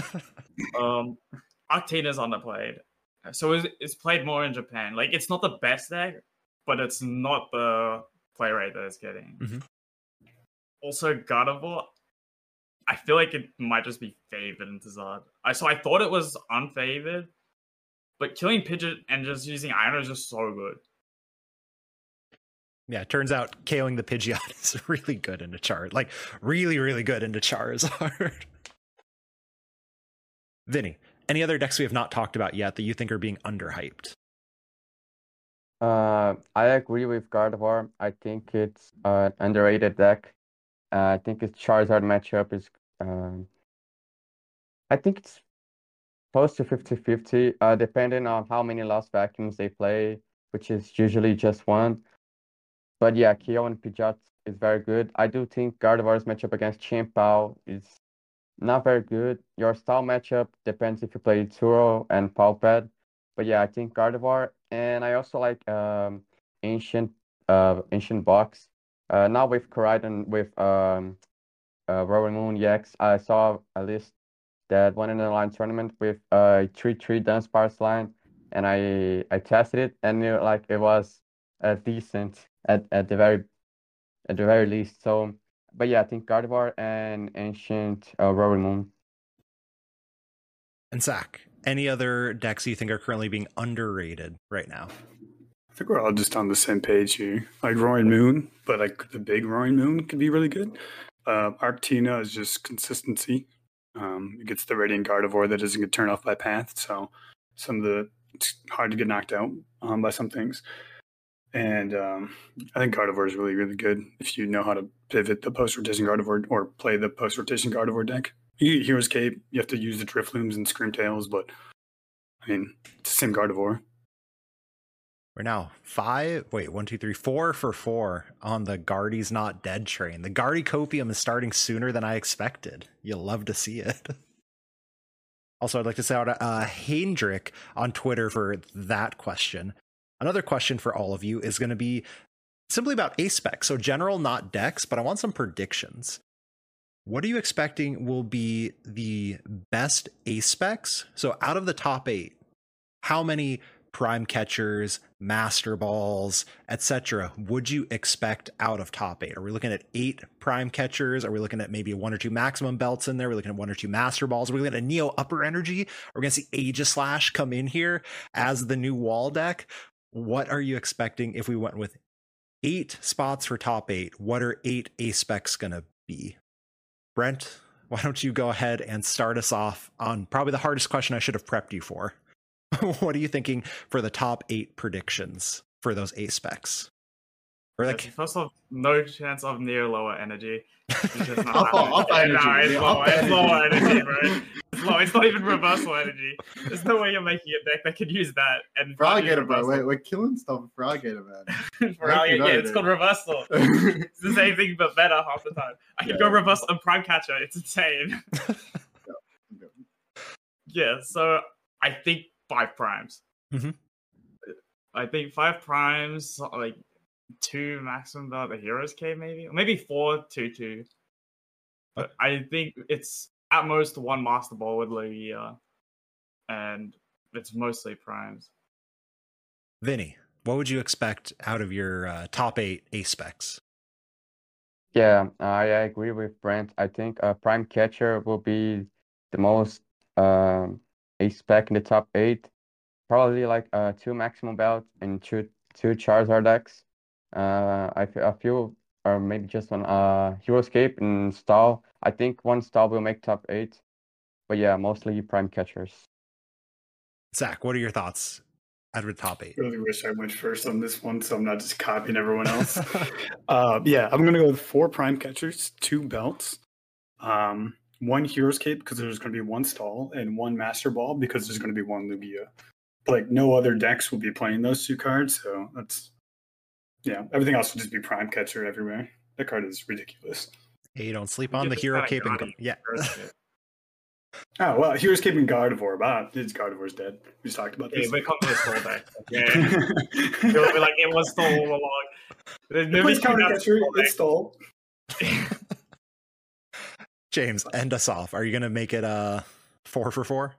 Arctina's underplayed. So it's played more in Japan. Like, it's not the best deck, but it's not the play rate that it's getting. Mm-hmm. Also, Gardevoir, I feel like it might just be favored into Zard. So I thought it was unfavored, but killing Pidgeot and just using Iron is just so good. Yeah, it turns out KOing the Pidgeot is really good into Charizard. Like, really, really good into Charizard. Vinny, any other decks we have not talked about yet that you think are being underhyped? I agree with Gardevoir. I think it's an underrated deck. I think its Charizard matchup is... I think it's close to 50-50, depending on how many Lost Vacuums they play, which is usually just one. But yeah, KO and Pidgeot is very good. I do think Gardevoir's matchup against Chien-Pao is not very good. Your style matchup depends if you play Turo and Palpad. But yeah, I think Gardevoir. And I also like Ancient Box. Now with Koraidon, with Roaring Moon EX, I saw a list that won in the line tournament with a 3/3 Dunsparce line, and I tested it, and it was decent at the very least. So, but yeah, I think Gardevoir and Ancient Roaring Moon. And Zach, any other decks you think are currently being underrated right now? I think we're all just on the same page here. Like Roaring Moon, but like the big Roaring Moon could be really good. Arctina is just consistency. It gets the Radiant Gardevoir that doesn't get turned off by Path, so it's hard to get knocked out by some things. And I think Gardevoir is really, really good if you know how to pivot the post-rotation Gardevoir or play the post-rotation Gardevoir deck. You get Hero's Cape, you have to use the Driflooms and Screamtails, but I mean, it's the same Gardevoir. We're now 4 for 4 on the Guardy's Not Dead train. The Guardy Copium is starting sooner than I expected. You'll love to see it. Also, I'd like to shout out Hendrik on Twitter for that question. Another question for all of you is going to be simply about A-Spec. So general, not decks, but I want some predictions. what are you expecting will be the best ace specs? So out of the top 8, how many prime catchers, master balls, etc. would you expect out of top 8? Are we looking at 8 prime catchers? Are we looking at maybe 1 or 2 maximum belts in there? Are we looking at 1 or 2 master balls? Are we looking at a Neo upper energy? Are we going to see Aegislash come in here as the new wall deck? What are you expecting if we went with 8 spots for top 8? What are 8 ace specs going to be? Brent, why don't you go ahead and start us off on probably the hardest question I should have prepped you for. What are you thinking for the top 8 predictions for those ace specs? Or like, first off, no chance of near lower energy. It's just not Up happening. energy. No, it's lower energy, bro. It's low. It's not even reversal energy. There's no way you're making a deck that could use that. And Fragator, bro. We're killing stuff with Fragator, man. Yeah, it's called reversal. It's the same thing, but better half the time. I can go reversal and prime catcher. It's insane. Yeah, so I think 5 primes. Mhm. I think 5 primes, like 2 maximum belt, the Heroes Cave maybe? Or maybe 4, 2. But I think it's at most 1 Master Ball with Lugia. And it's mostly primes. Vinny, what would you expect out of your top 8 ace specs? Yeah, I agree with Brent. I think a prime catcher will be the most ace spec in the top 8. Probably like 2 maximum belts and 2 Charizard decks. I feel, or maybe just one Heroescape and Stall. I think 1 Stall will make top 8. But yeah, mostly prime catchers. Zach, what are your thoughts out of the top 8? I really wish I went first on this one, so I'm not just copying everyone else. Yeah, I'm going to go with 4 prime catchers, 2 belts, 1 Heroescape because there's going to be 1 Stall, and 1 Master Ball because there's going to be 1 Lugia. Like, no other decks will be playing those 2 cards, so that's, yeah, everything else will just be prime catcher everywhere. That card is ridiculous. Hey, you don't sleep on the Hero Cape and yeah. Oh, well, Heroescape and Gardevoir, but his Gardevoir's dead. We just talked about this. Yeah, but it comes with a Stall deck. Yeah. It'll be like, it was Stall all along. It plays counter catcher, it's Stall. James, end us off. Are you going to make it 4 for 4?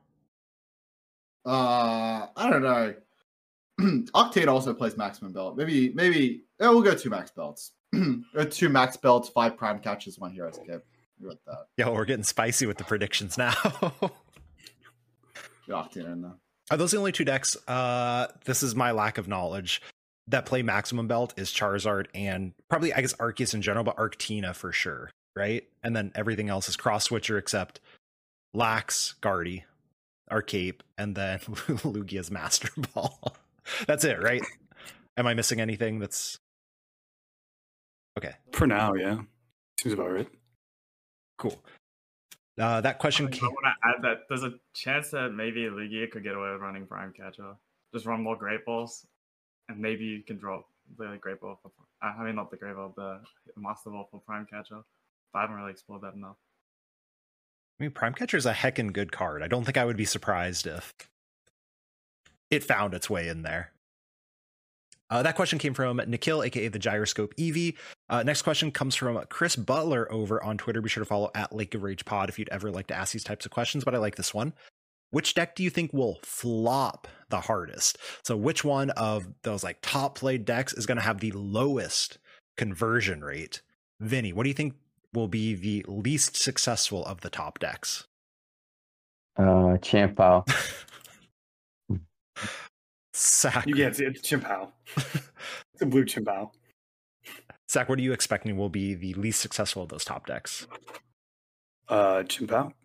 I don't know. Octane also plays maximum belt. Maybe we'll go 2 max belts. 2 max belts, 5 prime catches, 1 Heroescape. With that. Yo, we're getting spicy with the predictions now. Octane in there. Are those the only 2 decks? This is my lack of knowledge. That play maximum belt is Charizard and probably, I guess, Arceus in general, but Arctina for sure, right? And then everything else is cross switcher except Lax, Guardy, Arcape, and then Lugia's Master Ball. That's it, right? Am I missing anything that's okay? For now, yeah. Seems about right. Cool. That question I came. want to add that there's a chance that maybe Lugia could get away with running Prime Catcher. Just run more Great Balls, and maybe you can drop the Great Ball. Not the Great Ball, the Master Ball for Prime Catcher. But I haven't really explored that enough. I mean, Prime Catcher is a heckin' good card. I don't think I would be surprised if it found its way in there. That question came from Nikhil, aka the Gyroscope Eevee. Next question comes from Chris Butler over on Twitter. Be sure to follow at Lake of Rage Pod if you'd ever like to ask these types of questions, but I like this one. Which deck do you think will flop the hardest? So which one of those like top played decks is going to have the lowest conversion rate? Vinny, what do you think will be the least successful of the top decks? Chien-Pao. Zach. You can't see it. It's Chien-Pao. It's a blue Chien-Pao. Zach, what are you expecting will be the least successful of those top decks? Chien-Pao.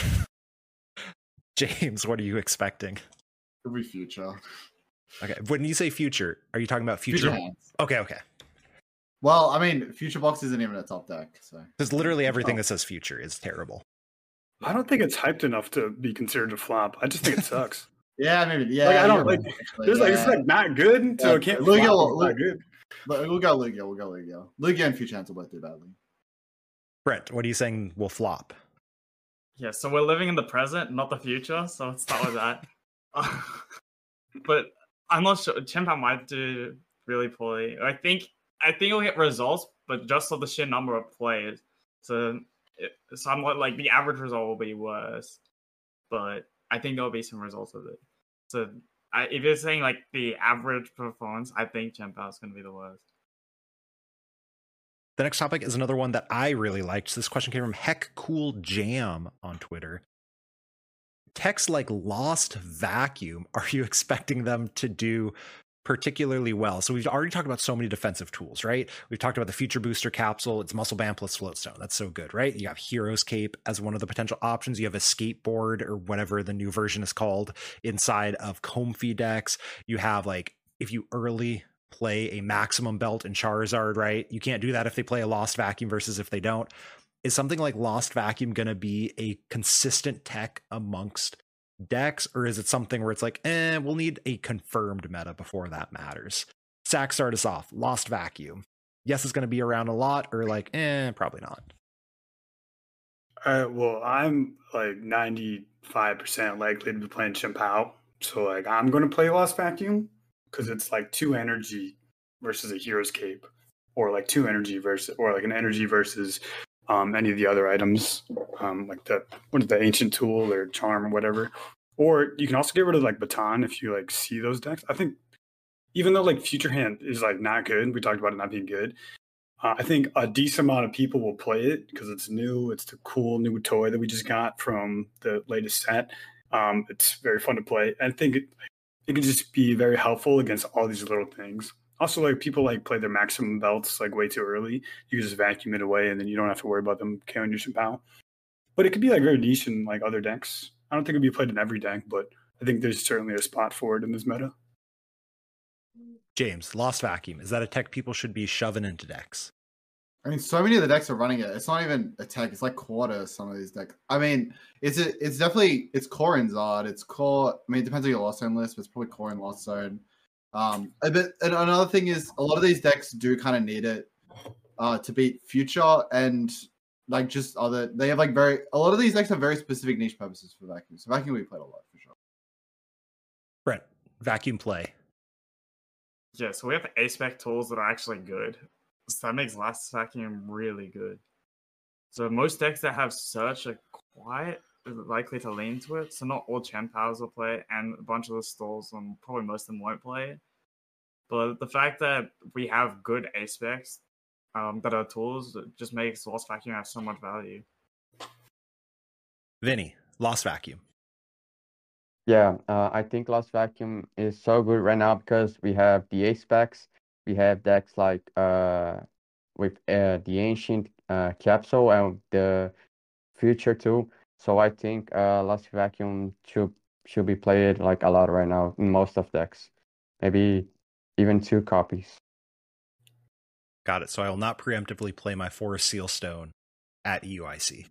James, what are you expecting? It'll be future. Okay. When you say future, are you talking about future? Hands. Okay. Well, I mean, Future Box isn't even a top deck, so Because literally everything that says future is terrible. I don't think it's hyped enough to be considered a flop. I just think it sucks. yeah, maybe. Yeah, Like, I don't you're like. right, actually, There's like yeah. it's like not good, so Yeah, it can't. Lugia flop. will- It's not good. But we'll go Lugia. Lugia and Future Hands will both do badly. Brent, what are you saying will flop? Yeah, so we're living in the present, not the future. So let's start with that. But I'm not sure. Chien-Pao might do really poorly. I think he'll get results, but just on the sheer number of players. So somewhat like the average result will be worse, but I think there'll be some results of it. So if you're saying like the average performance, I think Chen Pao is going to be the worst. The next topic is another one that I really liked. This question came from Heck Cool Jam on Twitter. Techs like Lost Vacuum, are you expecting them to do particularly well? So we've already talked about so many defensive tools, right? We've talked about the Future Booster capsule. It's Muscle Band plus Floatstone. That's so good, right? You have Hero's Cape as one of the potential options. You have a skateboard or whatever the new version is called inside of Comfy decks. You have like, if you early play a maximum belt in Charizard, right? You can't do that if they play a Lost Vacuum versus if they don't. Is something like Lost Vacuum going to be a consistent tech amongst decks, or is it something where it's like, we'll need a confirmed meta before that matters? Zach, start us off. Lost Vacuum. Yes, it's going to be around a lot, or like, probably not. Well, I'm like 95% likely to be playing Chen Pao. So like I'm going to play Lost Vacuum because it's like 2 energy versus a Hero's Cape, or like 2 energy versus, or like an energy versus any of the other items, like the Ancient Tool or Charm or whatever. Or you can also get rid of like Baton if you like see those decks. I think even though like Future Hand is like not good, we talked about it not being good, I think a decent amount of people will play it because it's new. It's the cool new toy that we just got from the latest set. It's very fun to play. I think it can just be very helpful against all these little things. Also, like people like play their maximum belts like way too early. You just vacuum it away, and then you don't have to worry about them KOing your Chen Pao. But it could be like very niche in like other decks. I don't think it'd be played in every deck, but I think there's certainly a spot for it in this meta. James, Lost Vacuum, is that a tech people should be shoving into decks? I mean, so many of the decks are running it. It's not even a tech. It's like quarter some of these decks. I mean, it's definitely core in Zard. It's core. I mean, it depends on your Lost Zone list, but it's probably core in Lost Zone. And another thing is a lot of these decks do kind of need it to beat Future and like just other. They have like a lot of these decks have very specific niche purposes for Vacuum. So Vacuum we played a lot for sure. Brent, Vacuum play. Yeah, so we have A-Spec tools that are actually good. So that makes Lost Vacuum really good. So most decks that have Search are quite likely to lean to it. So not all Chen Paos will play it, and a bunch of the stalls, and probably most of them won't play it. But the fact that we have good A-Specs that are tools just makes Lost Vacuum have so much value. Vinny, Lost Vacuum. Yeah, I think Lost Vacuum is so good right now because we have the A-Specs. We have decks like with the Ancient Capsule and the Future too. So I think Lost Vacuum should be played like a lot right now in most of decks. Maybe even 2 copies. Got it. So I will not preemptively play my Forest Seal Stone at EUIC.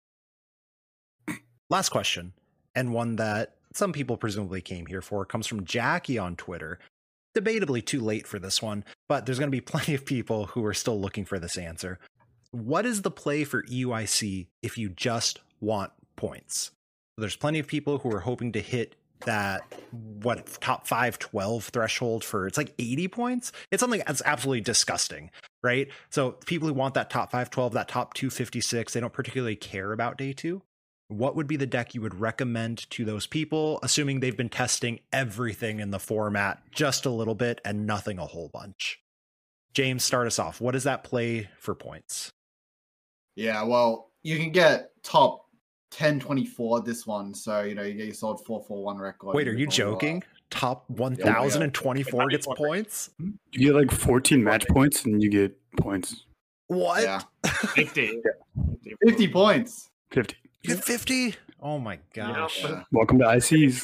Last question, and one that some people presumably came here for, comes from Jackie on Twitter. Debatably too late for this one, but there's going to be plenty of people who are still looking for this answer. What is the play for EUIC if you just want points? There's plenty of people who are hoping to hit that top 512 threshold for, it's like 80 points. It's something that's absolutely disgusting, right? So people who want that top 512, that top 256, they don't particularly care about day 2. What would be the deck you would recommend to those people, assuming they've been testing everything in the format just a little bit and nothing a whole bunch? James, start us off. What is that play for points? Yeah, well, you can get top 1024 this one, so you get your solid 441 record. Wait, are you joking? Top 1024 gets points? You get like 14 match points and you get points. What? Yeah. 50. 50 points. 50. You get 50? Oh my gosh. Yeah. Welcome to ICs.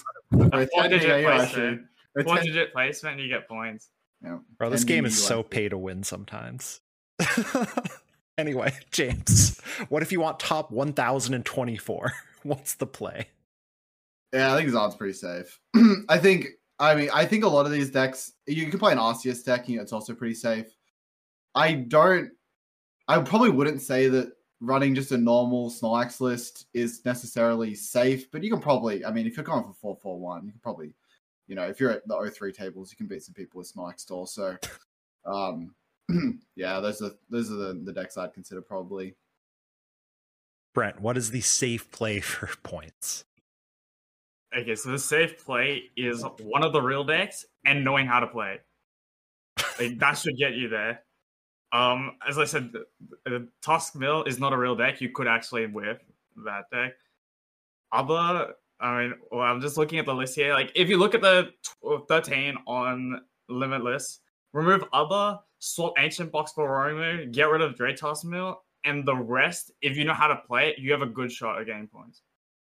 Four-digit placement, you get points. Yeah. Bro, this game is so pay to win sometimes. Anyway, James, what if you want top 1024? What's the play? Yeah, I think Zod's pretty safe. I think a lot of these decks, you can play an Arceus deck, and it's also pretty safe. I probably wouldn't say that running just a normal Snorlax list is necessarily safe, but you can probably, if you're going for 441, you can probably, if you're at the 03 tables, you can beat some people with Snorlax stall. So, yeah, those are the decks I'd consider probably. Brent, what is the safe play for points? Okay, so the safe play is one of the real decks and knowing how to play it. Like, that should get you there. As I said, the Tusk Mill is not a real deck. You could actually whip that deck. Other, I'm just looking at the list here. Like, if you look at the 13 on Limitless, remove Other, swap Ancient Box for Roaring Moon, get rid of Dread Tusk Mill, and the rest, if you know how to play it, you have a good shot at getting points.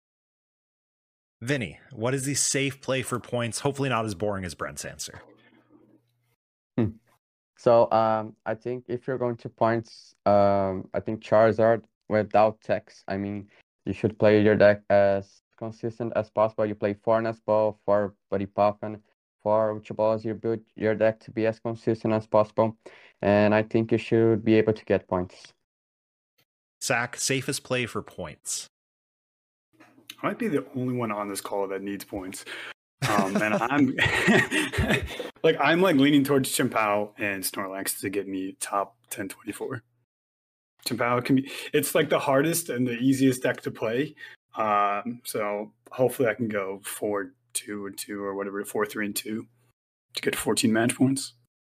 Vinny, what is the safe play for points? Hopefully not as boring as Brent's answer. So I think if you're going to points, I think Charizard without text. I mean, you should play your deck as consistent as possible. You play 4 Nest Ball, 4 Buddy Poffin, 4 Ultra Balls. You build your deck to be as consistent as possible. And I think you should be able to get points. Zach, safest play for points. I might be the only one on this call that needs points. And I'm I'm leaning towards Chien-Pao and Snorlax to get me top 10-24. Chien-Pao it's like the hardest and the easiest deck to play. So hopefully I can go 4-2-2 or whatever, 4-3-2 to get 14 match points.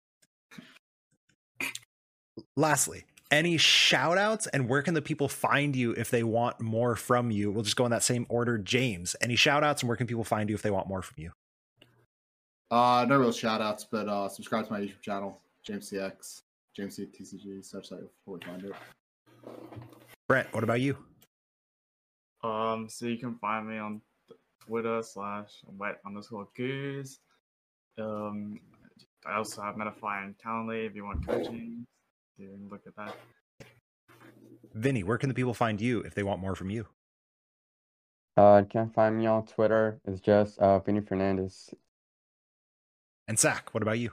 Lastly, any shout outs, and where can the people find you if they want more from you? We'll just go in that same order. James, any shout outs, and where can people find you if they want more from you? No real shout outs, but subscribe to my YouTube channel, James CX, James TCG, such that you'll find it. Brent, what about you? So you can find me on Twitter /wet_goose. I also have Metafy and Calendly if you want coaching. You can look at that. Vinny, where can the people find you if they want more from you? You can find me on Twitter. It's just Vinny Fernandez. And Zach, what about you?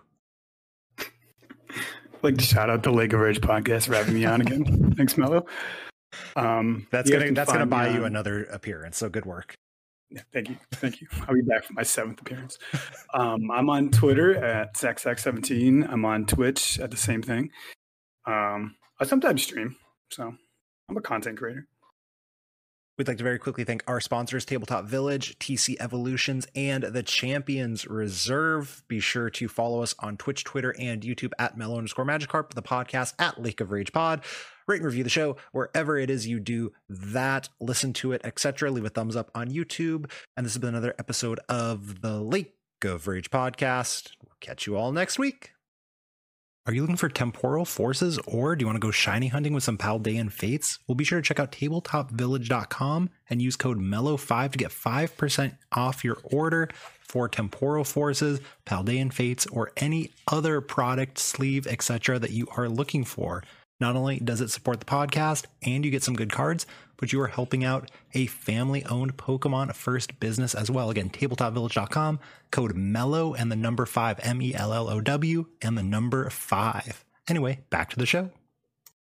I'd like to shout out the Lake of Rage podcast for having me on again. Thanks, Mello. That's gonna buy you another appearance. So good work. Yeah, thank you. I'll be back for my 7th appearance. I'm on Twitter at ZachZach17. I'm on Twitch at the same thing. I sometimes stream, so I'm a content creator. We'd like to very quickly thank our sponsors, Tabletop Village, TC Evolutions, and the Champions Reserve. Be sure to follow us on Twitch, Twitter, and YouTube at Mellow_Magikarp, the podcast at Lake of Rage Pod. Rate and review the show wherever it is you do that. Listen to it, etc. Leave a thumbs up on YouTube. And this has been another episode of the Lake of Rage podcast. We'll catch you all next week. Are you looking for temporal forces, or do you want to go shiny hunting with some Paldean Fates? Well, be sure to check out tabletopvillage.com and use code MELLOW5 to get 5% off your order for temporal forces, Paldean Fates, or any other product, sleeve, etc. that you are looking for. Not only does it support the podcast and you get some good cards, but you are helping out a family-owned Pokemon first business as well. Again, tabletopvillage.com, code MELLOW and the number 5, MELLOW, and the number 5. Anyway, back to the show.